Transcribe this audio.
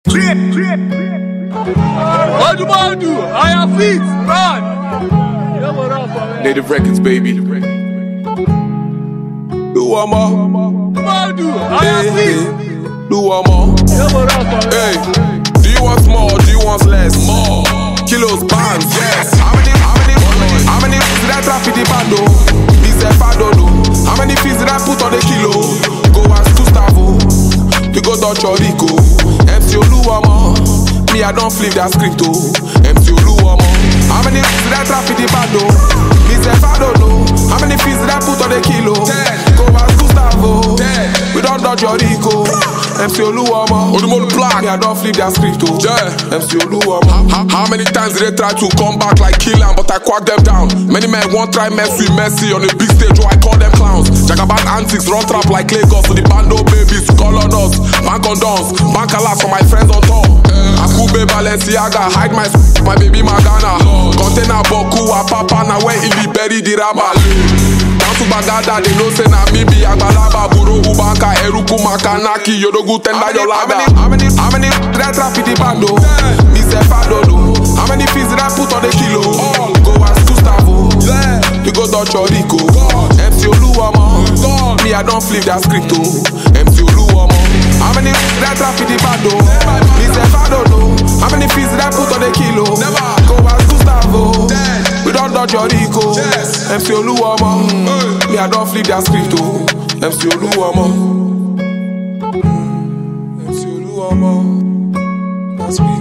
Odumodu, I am fit, run. Native Records, baby. Do one more. Odumodu, I am fit. Do one more. Hey, do you want more or do you want less? More. Kilos, pounds, yes. How many fees did I trap in the bando? Me self, I don't know. How many fees did I put on the kilo? Go ask Gustavo. To go Dutch or Rico. MC Oluwamo. Me, I don't flip that script, oh. MC Oluwamo. How many fees did I trap in the bando? Me self, I don't know. How many fees did I put on the kilo? 10. Go ask Gustavo. 10. We don't Dutch or Rico. MC Oluwamo. Odumodu Black. Me, I don't flip that script, oh. Yeah. MC Oluwamo. How many times did they try to come back like kill am, but I quack them down? Many men won't try mess with Messi on a big stage, oh I call them clowns. Jagaban antics, run trap like Lagos, so the bando babies call on us. Bank on dons, bank alas for my friends on tour. Akube Balenciaga, hide my baby Magana. Container Boku, Papa, na where in the berry the raba. Down to Bagada, they know say na me be Agbalaba, Buro Ubanka, Eruku Makanaki, Yodogu Tenda Yolaga. How many did I trap in the bando? Me self I don't know. How many fees did I put on the kilo? Go ask Gustavo. To go Dutch or Rico. MC Oluwamo. Me I don't flip that script, oh. MC Oluwamo. How many fees did I trap in the bando? Me self I don't know. How many fees did I put on the kilo? Go ask Gustavo. We don't Dutch or Rico. MC Oluwamo. Me I don't flip that script, oh. MC Oluwamo. MC Oluwamo. That's me.